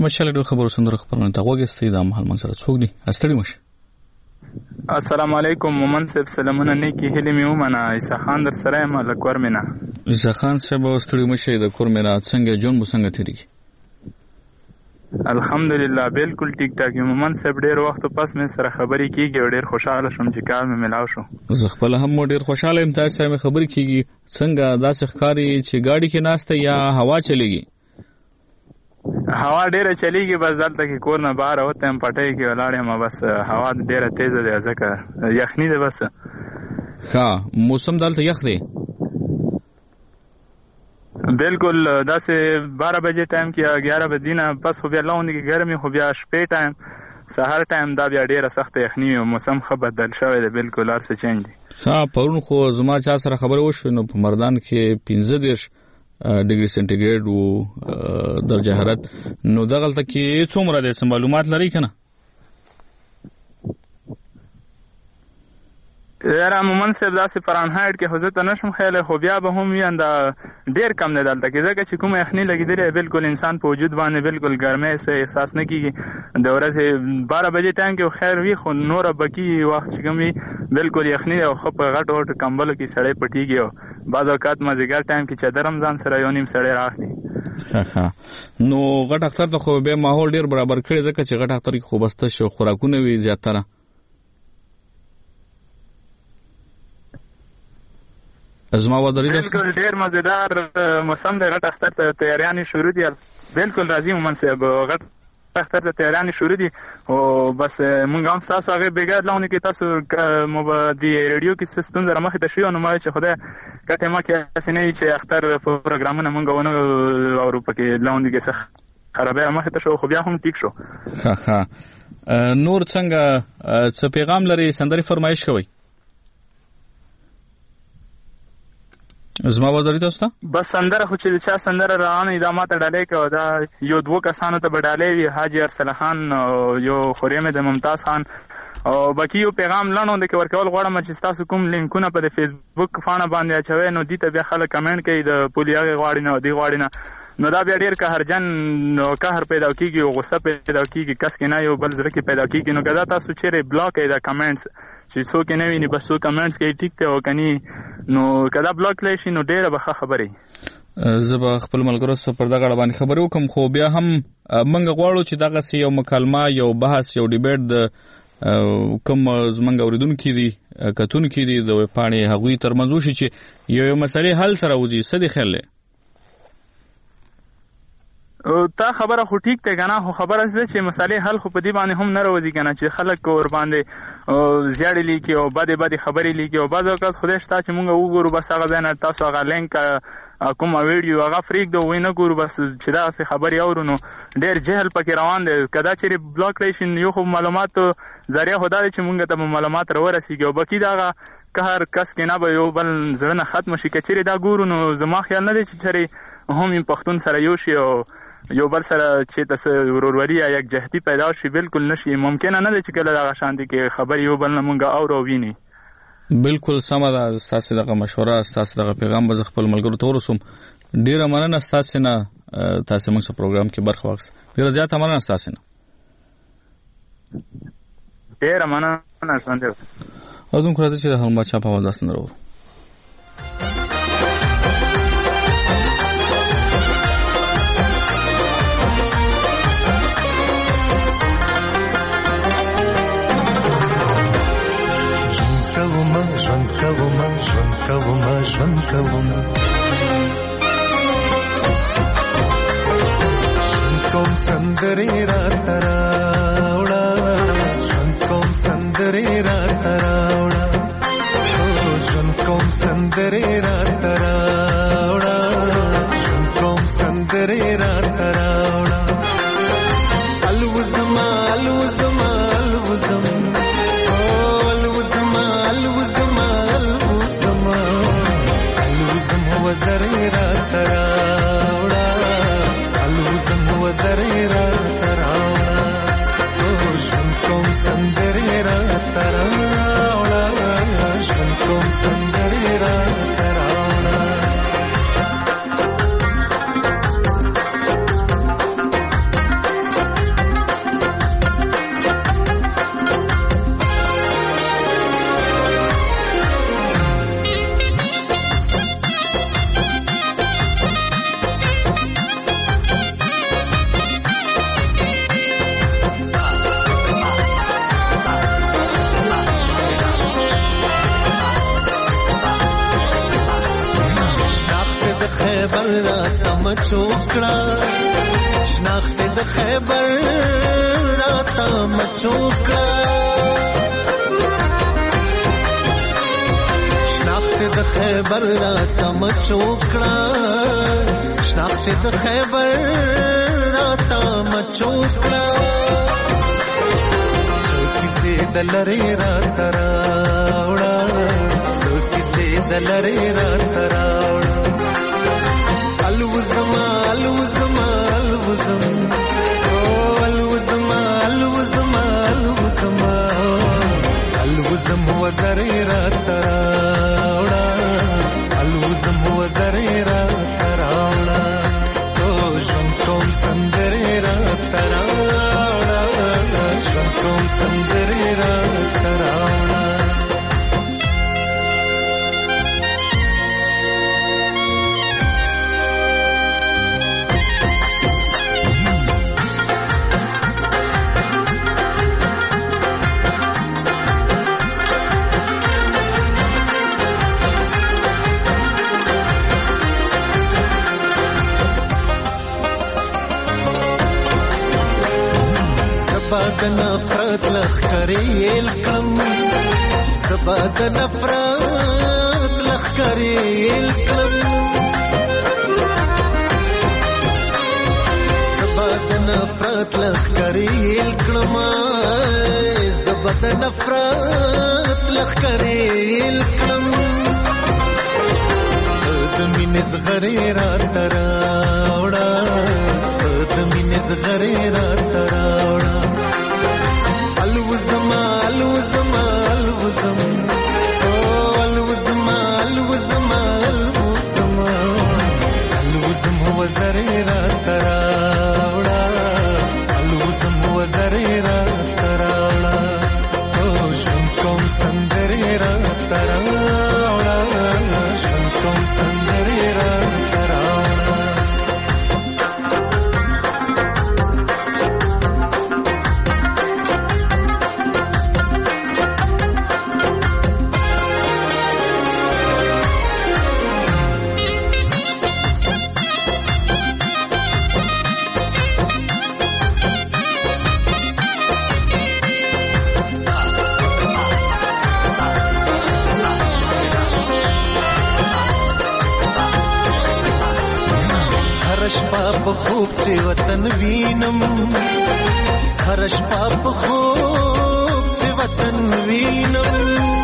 مشال د خبرو سندره خبرونه ته وګورئ دا مهال من سره څوک دي استړي مشه. السلام علیکم مومن صاحب سلامونه نیکی هلی می ومنه عیسی خان در سره ما لکور مینا. عیسی خان صاحب استړي مشه د کور مینا څنګه جون مو څنګه تیری؟ الحمدلله بالکل ټیک ټاک یم مومن صاحب. ډیر وخت پس مې سره خبرې کیږي او ډیر خوشاله شوم چې کار مې ملاو شو. زه خپل هم ډیر خوشاله یم تاسو سره خبرې کیږي. څنګه داسې ښکاری چې گاډي کې ناشته یا هوا چلیږي؟ هوا ډیره چلیږي بس دلته کې کور نه بهر وته هم پټۍ کې ولاړ یم بس هوا ډیره تیزه ده ځکه یخني ده بس. ښه موسم دلته یخ دی؟ بالکل داسې بارہ بجې ټایم کې اګیارہ بجې نه پس خو بیا لاندې کې ګرمي خو بیا شپې ټایم سحر ټایم دا بیا ډیره سخت یخني او موسم خو بدل شوی دی بالکل هر څه چینج دی. ښه پرون خو زما چا سره خبره وشوه نو په مردان کې پنځه دېرش ډیګري سنټیګریډ وو درجه حرارت. نو دغلته کې څومره دی څه معلومات لرئ که نه؟ یاره مومن صاحب داسې فرانهایټ کې خو زه ته نشم خیالی خو بیا به هم وي انده ډېر کم دی دلته کې ځکه چې کومه یخني لګېدلې بالکل انسان په وجود باندې بالکل ګرمۍ څه احساس نه کېږي. د ورځې بارہ بجې ټایم کې خیر وي خو نوره بکي وخت چې کوم وي بالکل یخني دی او ښه په غټ غټو کمبلو کې سړی پټېږي او بعض اوقات مازدیګر ټایم کې چادر هم ځان سره یو نیم سړی راخلي. نو غټ اختر ته خو بیا ماحول ډېر برابر کړی ځکه چې غټ اختر کې خو بس تش خوراکونه وي زیاتره. زما ودرې بالکل ډېر مزیدار موسم دی. غټ اختر ته تیاریانې شروع دي بالکل راځي مومن صاحب. غټ اختر ته تیاریانې شروع دي او بس مونږ هم ستاسو هغې بېګا لاندې کې تاسو مو به د ریډیو کې څه ستونزه رامخې ته شوي نو ما چې خدای کټې ما کې هسې نه وي چې اختر پروګرامونه مونږ ونه اورو پکې لاندې کې څه خرابۍ رامخې ته شو خو بیا هم ټیک شو. ښه ښه نور څنګه څه پیغام لري سندرې فرمایش کوئ؟ زما وزري تاسو ته بس سندره خو چې چا سندره روانه دا ماته ډالۍ کوه دا یو دوه کسانو ته به ډالۍ وي حاجي ارسل خان او یو خوریم د ممتاز خان او باقي یو پیغام لاندې کې ورکول غواړم چې تاسو کوم لینکونه په فیسبوک فانه باندې اچوي نو دې ته بیا خلک کمنټ کوي د پولیاغه غواړي نو دی غواړي نه نو دا بیا ډیر قهرجن نو قهر پیدا کیږي او غصه پیدا کیږي کس کې نه یو بل زړه کې پیدا کیږي نو کدا تاسو چیرې بلاک کړئ دا کمنټس چې څوک نه ویني بس څوک کمنټس کوي ټیک ته او کني نو کدا بلاک لای شي نو ډیره به خبرې زه به خپل ملګرو سره پر دغه باندې خبرې وکم خو بیا هم منګ غواړو چې دغه یو مکالمه یو بحث یو ډیبیټ د کوم زمنګ اوریدونکو دي کتونکو دي د پاڼې هغوی ترمنځ وشي چې یو یو مسلې حل سره وځي څه دی خیال تا خبره خو ټیک ته کنه خو خبره ده چې مسالې حل خو په دې باندې هم نه راوځي کنه چې خلک ور باندې زیاړې لیکي او بده بده خبرې لیکي او بعض اوقات خدای شته چې مونږ وګورو بس هغه ځای نه تاسو هغه لینک کوم ویډیو هغه فریک دو وینه ګورو بس چې دا څه خبرې اورو نو ډېر جهل پکې روان دی کدا چې بلاک ریشن یو خو معلومات ذریعہ خدای چې مونږ ته معلومات راورسیږي او باقي دا قهر کس کې نه به یو بل ځنه ختم شي کچېره دا ګورو نو زما خیال نه دی چې چېرې هم پښتون سره یو شي او یو بل سره چې تاسو ورورولي یا یک جهتي پیدا شي بالکل نشي ممکن نه دی چې کله دا شانتي کې خبر یو بل نه مونږ اورو ویني بالکل سمه ده تاسو دغه مشوره تاسو دغه پیغام به خپل ملګرو ته ورسوم ډیره مننه تاسو نه تاسو موږ په پروګرام کې برخه واخیست ډیره زیاته مننه تاسو نه ډیره مننه څنګه او دوم کړه چې هم بچا په وځاس نه ورو ژوند کوم ژوند کوم ژوند کوم کوم سندري را تراوړه ژوند کوم سندري را تراوړه ژوند کوم سندري را تراوړه ژوند کوم سندري را تراوړه الوزما الوزما الوزما وزري را تراوړه الوزم وزري را تراوړه ژوند کوم سندري را تراوړه ژوند کوم سندري را تراوړه خیبر راته مچوکړه شناخت د خیبر راته مچوکړه شناخت د خیبر راته مچوکړه شناخت د خیبر راته مچوکړه کیسې دلری راته راوړه کیسې دلری راته راوړه الوزما الوزما الوزم او الوزما الوزما الوزما الوزم وزری راته راوړه الوزم وزری راته راوړه او ژوند کوم سندرې راته راوړه ژوند کوم سندرې راته راوړه زبا د نفرت لخکرې الکم زبا د نفرت لخکرې الکم زبا د نفرت لخکرې الکم زبا د نفرت لخکرې الکم د مینې زغرې راته راوړه د مینې زغرې راته راوړه الوزما الوزما الوزم او الوزما الوزما الوزما الوزم وزرې راته راوړه الوزم وزرې راته راوړه او ژوند کوم سندرې راته راوړه ژوند کوم سندرې راته راوړه په خوب چې وطن وینم هر شپه په خوب چې وطن وینم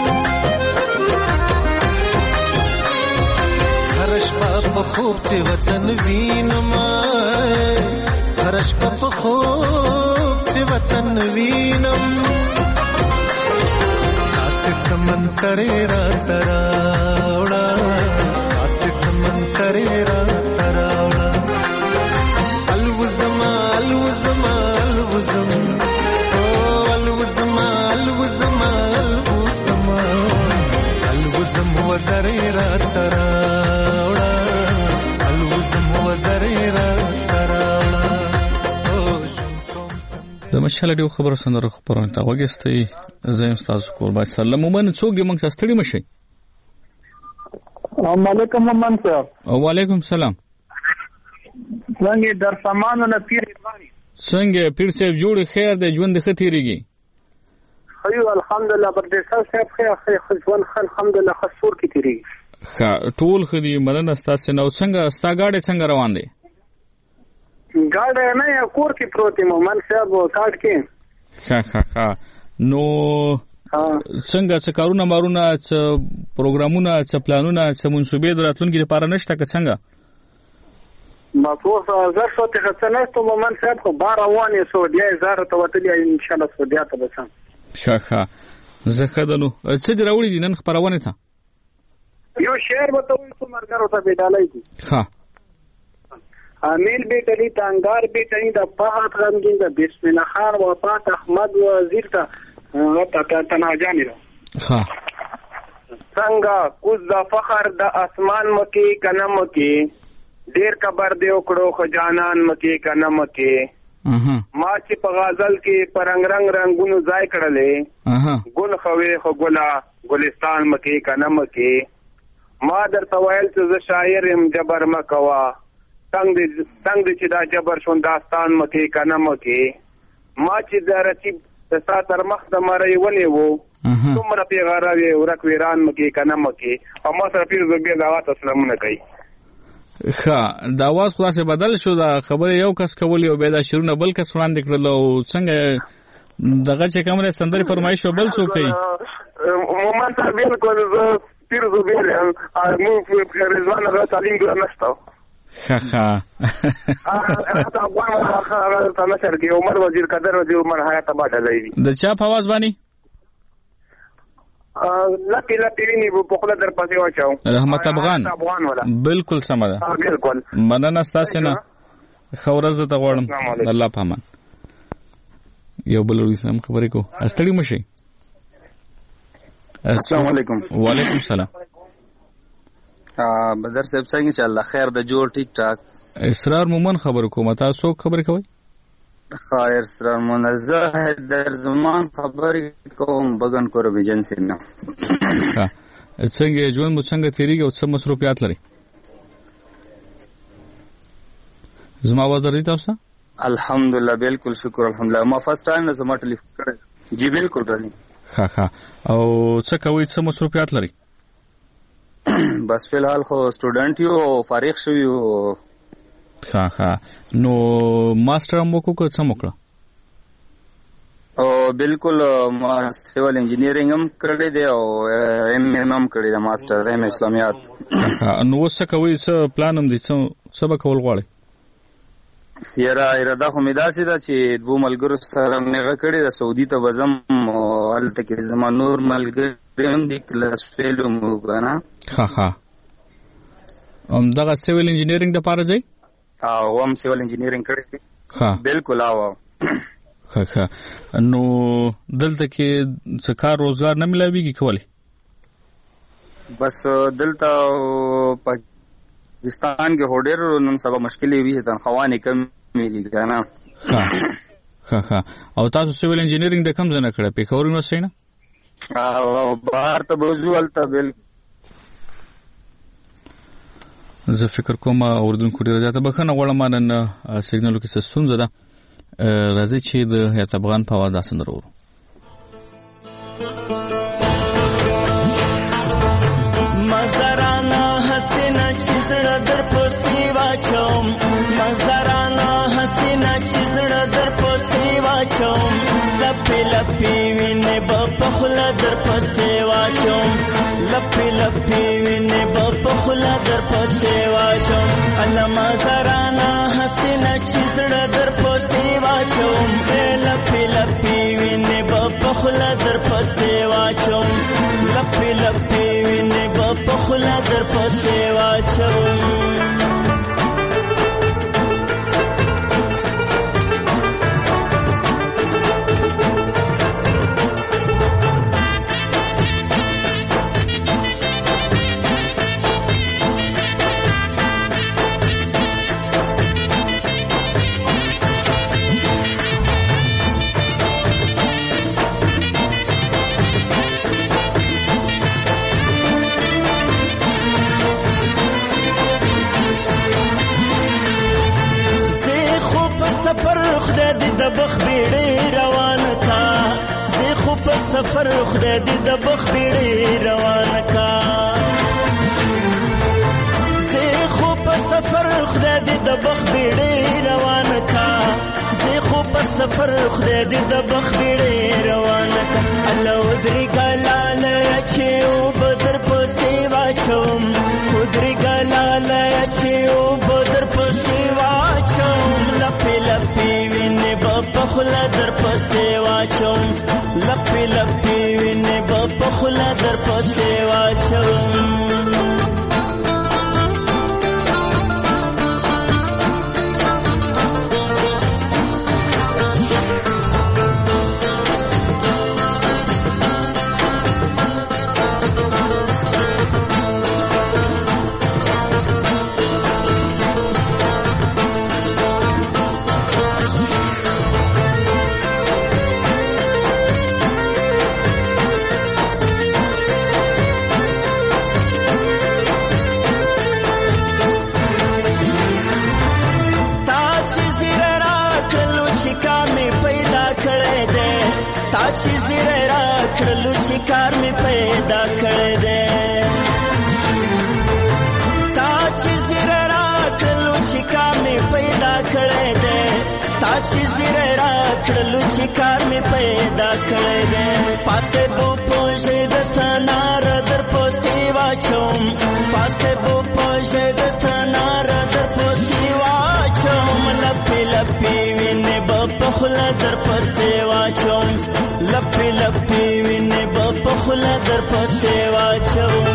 هر شپه په خوب چې وطن وینم هر شپه په خوب چې وطن وینم آسې سمندرې راته راوړه آسې سمندرې راته راوړه الوزما الوزما الوزم او الوزما الوزما الوزما الوزم وزرې راته راوړه الوزم وزرې راته راوړه د مشال ډیو خبر سندره خبرونه تا وګستې زم تاسو کول بای سلام ومن څوک موږ تاسو ستړي مشي السلام علیکم محمد صاحب وعلیکم سلام څنګه در سامانو نه پیر ځواني څنګه پیر صاحب جوړ خیر د ژوند ختیریږي خیو الحمدلله پر دې سره خیر خیر ژوند الحمدلله خسور کی تیریږي ښه ټول خدي مننه تاسو نو څنګه ستا گاډي څنګه روان دي گاډي نه کور کې پروت محمد صاحب کاټ کې ښه ښه ښه نو څنګه څه کارونه مارونه څه پروګرامونه څه پلانونه څه منسوبې دراتلونکي لپاره نشته که څنګه ما څو زه شو ته څنګه ته محمد صاحب خو بار روانې سعودي زاره ته وتلی ان شاء الله سعودي ته بسم ښه ښه زه خدانو څه دراوړي دي نن خبرونه ته یو شعر به ته وایو مرګرو ته بدالای دي ښه امیل بیٹلی تانگار بیٹلی دا پاہت غمگین دا بسم اللہ خان وفات احمد وزیر تا تنها جانی را سنگا کس دا فخر دا اسمان مکی کنم مکی دیر کبر دے اکڑو خجانان مکی کنم مکی ما چی پا غازل کی پرنگ رنگ رنگونو زائی کڑلے گل خوے خو گلا گلستان مکی کنم مکی ما درته ویل چې زه شاعر یم جبر مه کوه څنګه دې چې دا جبر شون داستان مه کې که نه مه کې ما چې د رسیب د ستا تر مخ د مرۍ ونیو څومره پیغاره وې ورک ویران مه کې که نه مه کې او ما سره پیر زوبیر د اواز اسلامونه کوي. ښه د اواز خو داسې بدل شو دا خبرې یو کس کولی او بیا دا شعرونه بل کس وړاندې کړل او څنګه دغه چې کوم دی سندرې فرمایش و بل څوک کوي؟ مومن صاحب بالکل زه پیر زوبیر یم موږ رضوان هغه تعلیم ګره نشته. ښه ښه نشر کې عمر وزیر قدر وزیر عمر حیات آباد دی. د چا په اواز باندې لپی لپی ویني په خپل در پسې واچو رحمت افغان بالکل سم ده بالکل مننه ستاسو نه ښه ورځ درته غواړم الله په امان. یو بل ورځ هم خبرې کو استړي مشي. السلام علیکم. وعلیکم السلام. بدر صاحب څنګه چې الله خیر د جوړ ټیک ټاک. اسرار مومن خبر کوم تاسو خبرې کوئ؟ خیر اسرار مومن زه در زمان خبرې کوم بغن کور بجنس نه. ها څنګه ژوند مو څنګه تیریږي او څه مصروفیات لري؟ زما आवाज درځي تاسو؟ الحمدلله بالکل شکر الحمدلله. ما فرست ټایم نه زما ټلیفون کړی. جی بالکل راځي. ها ها او څه کوي څه مصروفیات لري؟ بس فی الحال خو سټوډنټ یو فارغ شوی یو. ها ها نو ماستر مو کو څه موکړه؟ او بالکل ما سیول انجینیرینګ هم کړی دی او ایم ایم هم کړی دی ماستر ایم اسلامیات. نو څه کوي څه پلان هم دي څه سبا کول غواړي؟ یاره اراده خو مې داسې ده چې دوه ملګرو سره مې هغه کړې ده سعودي ته به ځم او هلته کې زما نور ملګري هم دي کلاس فیل هم که نه. ښه ښه همدغه سیول انجینیرینګ دپاره ځئ؟ هغه هم سیول انجینیرینګ کړی دی. ښه بالکل او ښه ښه نو دلته کې څه کار روزګار نه میلاویږي کولی؟ بس دلته پاکستان کې هو ډېر نن سبا مشکلې وي تنخواهانې کمې دي که نه. ښه ښه او تاسو سیول انجینیرینګ د کوم ځای نه کړی؟ پېښور یونیورسټۍ نه؟ بهر ته به ځو هلته بالکل. زه فکر کوم اورېدونکو ډېره زیاته بښنه غواړم نن سیګنالو کې څه ستونزه ده. راځئ چې د حیات افغان په اواز دا سندره وورو. مزرانه حسینه چې زړه در پسې واچوم مزرانه حسینه چې زړه در پسې واچوم لپې لپې وینې به په خوله در پسې واچوم لپې لپې وینې به په خوله در پسې واچوم الله مزرانه حسینه چې زړه در پسې واچوم لپې لپې وینې به په خوله در پسې واچوم لپې لپې وینې به په خوله در پسې واچوم. سفر خدای دې د بخ بیړې روانه کا زه خو په سفر خدای دې د بخ بیړې روانه کا زه خو په سفر خدای دې د بخ بیړې روانه کا الله ودري ګلاله چې او بدر پسې واچوم ودري ګلاله چې او بدر پسې واچوم لپې لپې وینې په خوله در پسې واچوم لپې لپې وینې به په خوله در پسې واچوم. پیدا کړی دی تا چې زیره راکړلو چې کار مې پیدا کړی دی تا چې زیره راکړلو چې کار مې پیدا کړی دی پاسته بو پوښې د تنار در پوستې واچوم پاسته بو پوښې د تنار در پوستې واچوم لپې لپې وینې به په خوله در پسې واچوم لپې لپې وینې به په خوله در پسې واچوم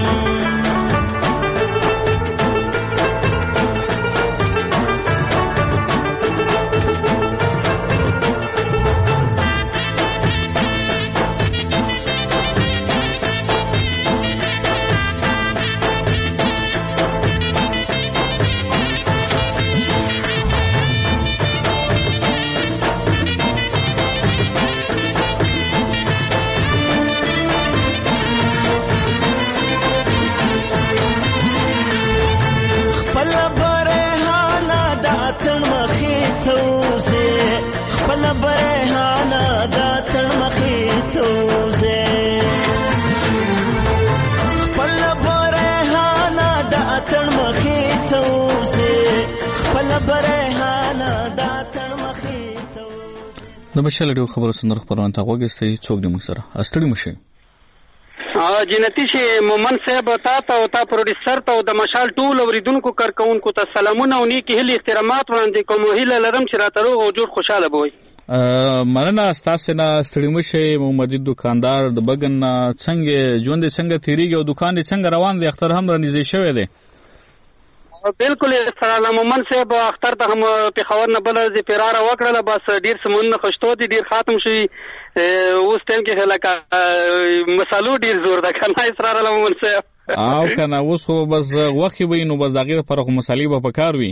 د مشال ډیو خبرو سندر خبرونه ته وګورئ څوک دې موږ سره استړي مشه جنتی شي مومن صاحب تا ته او تا پروډوسر ته او د مشال ټول اوریدونکو کارکونکو ته سلامونه او نیکی هلي احترامات وړاندې کوم هیله لرم چې راته روغ او جوړ خوشاله بوي مننه ستاسو نه ستړي مشه محمد دکاندار د بګن څنګه ژوند څنګه تیریږي او دکان دې څنګه روان دی اختر هم رانیزي شوی دی بالکل سلام مومن صاحب اختر ته هم په خبر نه بل زی پیراره وکړه بس ډیر سمون خوشتو دي ډیر ختم شي اوس ټیم کې هلاکه مسالو ډیر زور ده کنه اسرار مومن صاحب او کنه اوس خو بس وخت وي نو بس دغه پر خو مصالې به پکار وي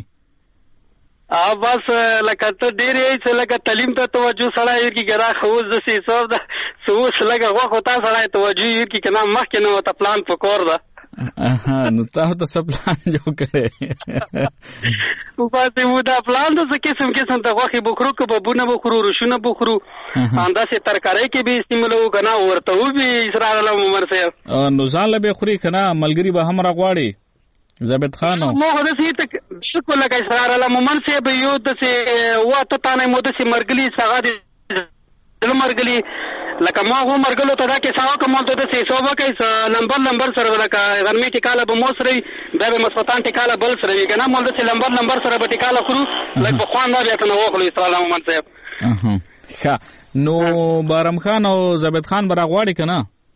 ا بس لکه ته ډیر یې چې لکه تعلیم ته توجه سره یې کی ګرا خوز د سي صاحب ده سوس لکه وخت ته سره توجه یې کی کنه مخکې نو ته پلان پکور ده اها نو تاسو ته څه پلان جوړ کړی او پاتې مو دا پلان د قسم قسم د غوښې بخورو کې ببونه بخورو رشونه بخورو انداسه ترکارۍ کې به استعمالو غنا ورته و به اسرار الله عمر صاحب نو ځان له به خوري کنه ملګری به هم راغواړي زبد خانو مو هدا سي ته بالکل لکه اسرار الله عمر صاحب یو د سي واته تانه مو د سي مرګلي څنګه دي مرګلي لکه ما هو مرګلو ته دا کې ساو کوم ته د سي صوبه کې نمبر نمبر سره لکه غرمې ټیکاله به مو سره دا به مسوتان ټیکاله بل سره وي کنه مول د سي نمبر نمبر سره به ټیکاله خورو لکه خوان دا بیا کنه وخلو اسلام عمر صاحب اها ښه نو بارم خان او زبد خان براغواړي کنه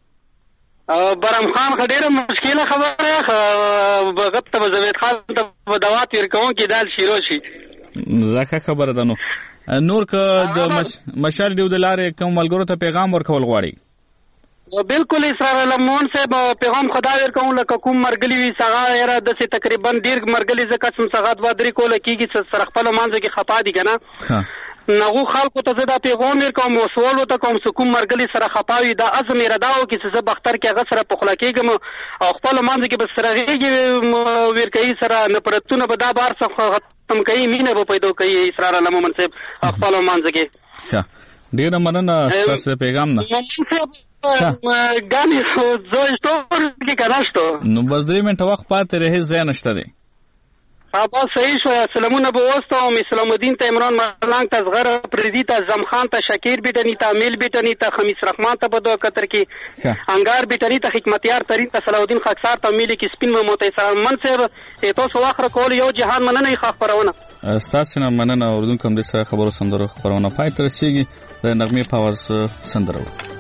برام خان خډیره مشکله خبره بغت ته زبد خان ته دوات ورکوم کې دال شیرو شي زکه خبره ده نو نور که د مشال دیو د لارې کوم ملګرو ته پیغام ورکول غواړي بالکل اسرار لمون صاحب پیغام خدا ورکوم لکه کوم مرګلی وی څنګه یاره د سي تقریبا ډیر مرګلی زکه څنګه څنګه د ودرې کوله کیږي سره خپل مانځه کې خپا دي کنه نغو خلکو ته دا پیغام ورکوم او سوال وته کوم کوم مرګلی سره خپاوي دا ازم رداو کې څه بختر کې هغه سره پخلا کېږم او خپل مانځه کې بس سره هیږي ورکې سره نه پرتونه به دا بار څخه ختم کوي مینه به پیدا کوي اسرار الله مومن صاحب خپل مانځه کې ښه ډیر مننه تاسو پیغام نه ګانی زوی ستور کې کناستو نو بس درې منټه وخت پاتې رهي ځای نشته دی ابا صحیح شو سلامونه به واسطه او اسلام الدین ته عمران ملنګ ته زغره پردی ته زمخان ته شکیر بیٹنی ته میل بیٹنی ته خمیس رحمان ته بده قطر کې انګار بیٹنی ته حکمتیار ترین ته صلاح الدین خاکسار ته میل کې سپین مو ته سلام من صاحب تاسو واخره کول یو جهان مننه ښه خبرونه تاسو نه مننه اوردون کوم د خبرو سندرو خبرونه پای تر سیږي د نغمه پاوز سندرو